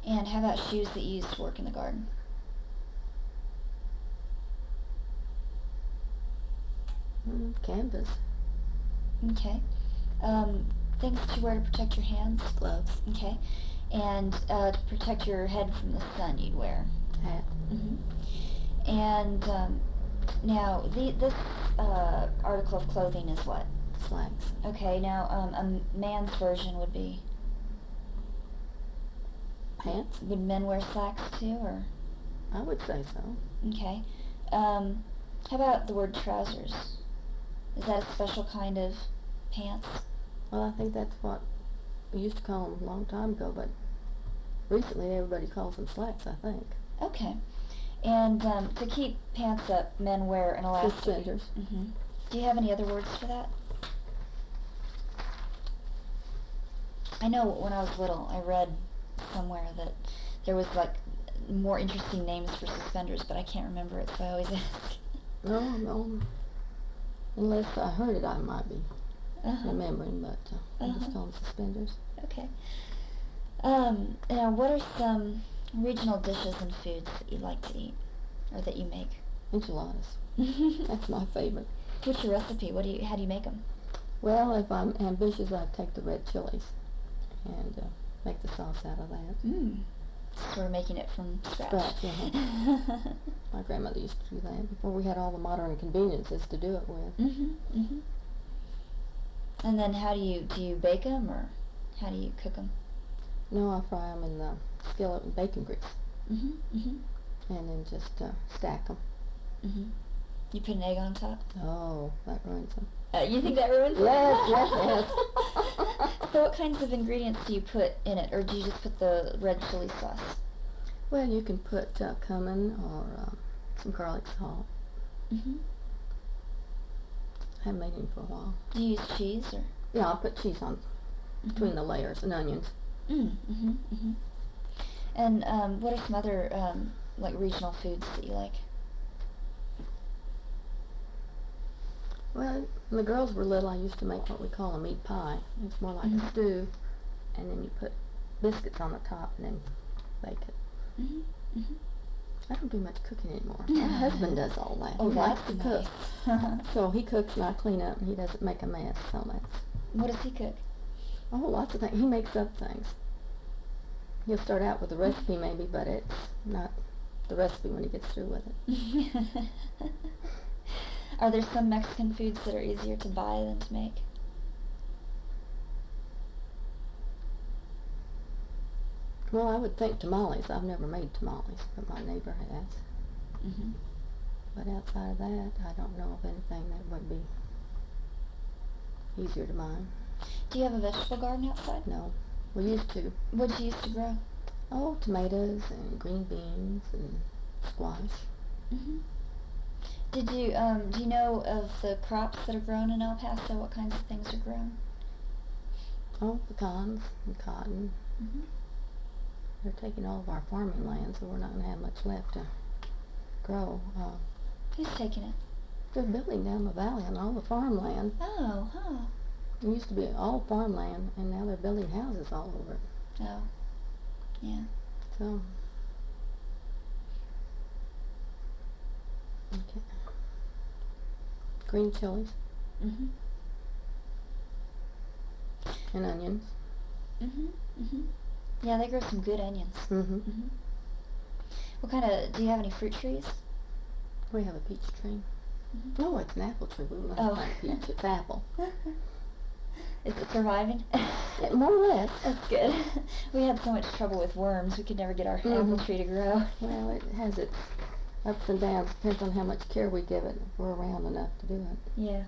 And how about shoes that you use to work in the garden? Canvas. Okay. Things to wear to protect your hands? Gloves. Okay. And to protect your head from the sun, you'd wear? Hat. And now, this article of clothing is what? Slacks. Okay, now a man's version would be? Pants. Would men wear slacks too, or? I would say so. Okay. How about the word trousers? Is that a special kind of pants? Well, I think that's what we used to call them a long time ago, but recently everybody calls them slacks, I think. Okay. And to keep pants up, men wear an elastic. Suspenders. Do you have any other words for that? I know when I was little, I read somewhere that there was like more interesting names for suspenders, but I can't remember it, so I always ask. No. Unless I heard it, I might be remembering, but I just call them suspenders. Okay. Now, what are some regional dishes and foods that you like to eat, or that you make? Enchiladas. That's my favorite. What's your recipe? How do you make them? Well, if I'm ambitious, I take the red chilies and make the sauce out of that. So we're making it from scratch. My grandmother used to do that before we had all the modern conveniences to do it with. And then how do you bake them, or how do you cook them? No, I fry them in the skillet with bacon grease. And then just stack them. You put an egg on top? Oh, that ruins them. You think that ruins it? Yes. So what kinds of ingredients do you put in it, or do you just put the red chili sauce? Well, you can put cumin or some garlic salt. I haven't made any for a while. Do you use cheese, or? Yeah, I'll put cheese on between the layers and onions. And what are some other like regional foods that you like? Well, when the girls were little, I used to make what we call a meat pie. It's more like a stew, and then you put biscuits on the top and then bake it. I don't do much cooking anymore. My husband does all that. Oh, he likes to nice. cook. So he cooks and I clean up, and he doesn't make a mess. So that's... What does he cook? Oh, lots of things. He makes up things. He'll start out with a recipe maybe, but it's not the recipe when he gets through with it. Are there some Mexican foods that are easier to buy than to make? Well, I would think tamales. I've never made tamales, but my neighbor has. But outside of that, I don't know of anything that would be easier to buy. Do you have a vegetable garden outside? No. We used to. What did you used to grow? Oh, tomatoes and green beans and squash. Do you know of the crops that are grown in El Paso? What kinds of things are grown? Oh, pecans and cotton. They're taking all of our farming land, so we're not going to have much left to grow. Who's taking it? They're building down the valley on all the farmland. Oh, It used to be all farmland, and now they're building houses all over it. Oh, yeah. So, okay. Green chilies and onions. Yeah, they grow some good onions. What kind of? Do you have any fruit trees? We have a peach tree. No, it's an apple tree. We don't Oh. have peach. It's apple. Is it surviving? More or less. That's good. We had so much trouble with worms, we could never get our apple tree to grow. Well, it has its ups and downs. Depends on how much care we give it. If we're around enough to do it. Yeah.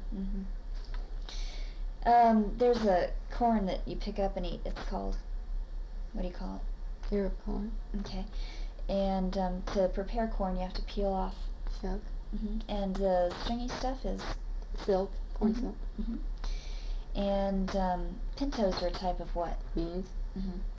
There's a corn that you pick up and eat. It's called, what do you call it? Ear of corn. Okay. And to prepare corn, you have to peel off. Shuck. And the stringy stuff is Silk. Corn silk. And pintos are a type of what? Beans.